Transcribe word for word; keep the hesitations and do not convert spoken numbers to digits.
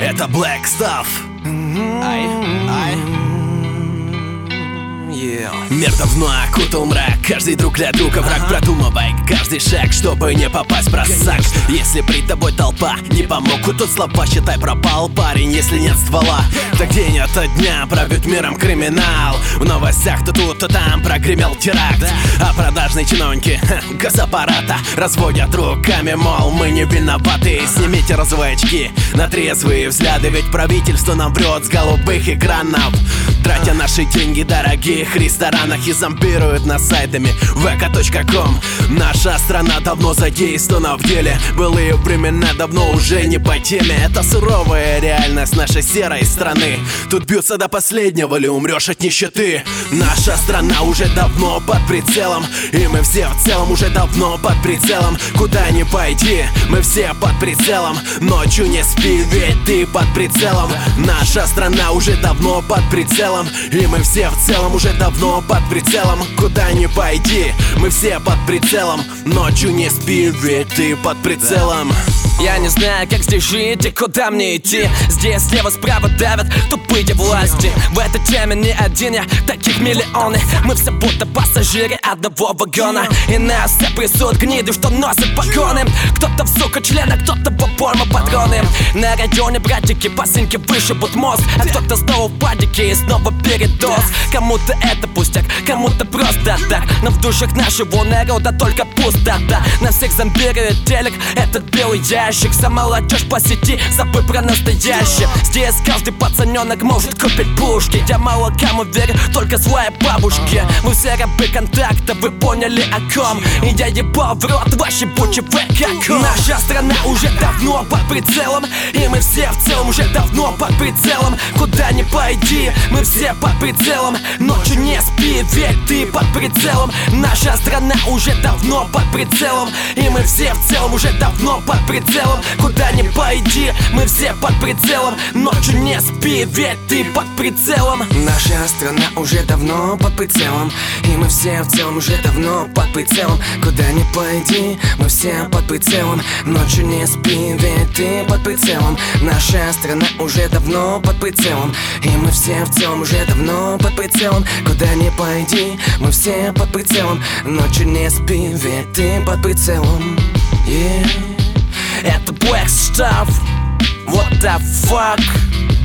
Это Black Stuff. Ай, ай. Yeah. Мир давно окутал мрак, каждый друг для друга враг. uh-huh. Продумывай каждый шаг, чтобы не попасть в просак. Если пред тобой толпа, не помогут тут слова, считай пропал парень, если нет ствола. Так день ото дня правит миром криминал. В новостях то тут, то там прогремел теракт. А продажные чиновники госаппарата разводят руками, мол, мы не виноваты. Снимите розовые очки на трезвые взгляды, ведь правительство нам врет с голубых экранов, тратя наши деньги дорогие в ресторанах и зомбируют нас сайтами вэ ка точка ком. Наша страна давно задействована в деле. Былые времена давно уже не по теме. Это суровая реальность нашей серой страны. Тут бьются до последнего, или умрешь от нищеты. Наша страна уже давно под прицелом, и мы все в целом уже давно под прицелом. Куда ни пойди, мы все под прицелом. Ночью не спи, ведь ты под прицелом. Наша страна уже давно под прицелом, и мы все в целом уже давно под прицелом. Куда ни пойди, мы все под прицелом. Ночью не спи, ведь ты под прицелом. Я не знаю, как здесь жить и куда мне идти. Здесь слева справа давят тупые власти. В этой теме не один я, таких миллионы. Мы все будто пассажиры одного вагона, и нас все прессуют гниды, что носят погоны. Кто-то в сука члена, кто-то в обойму патроны. На районе братики пасынки вышибут мозг, а кто-то снова в падике и снова передоз. Кому-то это пустяк, кому-то просто так, но в душах нашего народа только пустота. На всех зомбирует телек, этот белый ящик. Вся молодежь по сети, забыл про настоящее. Здесь каждый пацаненок может купить пушки. Я мало кому верю, только своей бабушке. Вы все рабы контакта, вы поняли о ком. И я ебал в рот ваши бучи вэ ка ком. Наша страна уже давно под прицелом, и мы все в целом уже давно под прицелом. Куда ни пойди, мы все под прицелом. Ночью не спи, ведь ты под прицелом. Наша страна уже давно под прицелом, и мы все в целом уже давно под прицелом. Куда ни пойди, мы все под прицелом. Ночью не спи, ведь ты под прицелом. Наша страна уже давно под прицелом, и мы все в целом уже давно под прицелом. Куда ни пойди, мы все под прицелом. Ночью не спи, ведь ты под прицелом. Наша страна уже давно под прицелом, и мы все в целом уже давно под прицелом. Куда ни пойди, мы все под прицелом. Ночью не спи, ведь ты под прицелом. Yeah. Это Black Stuff. What the fuck?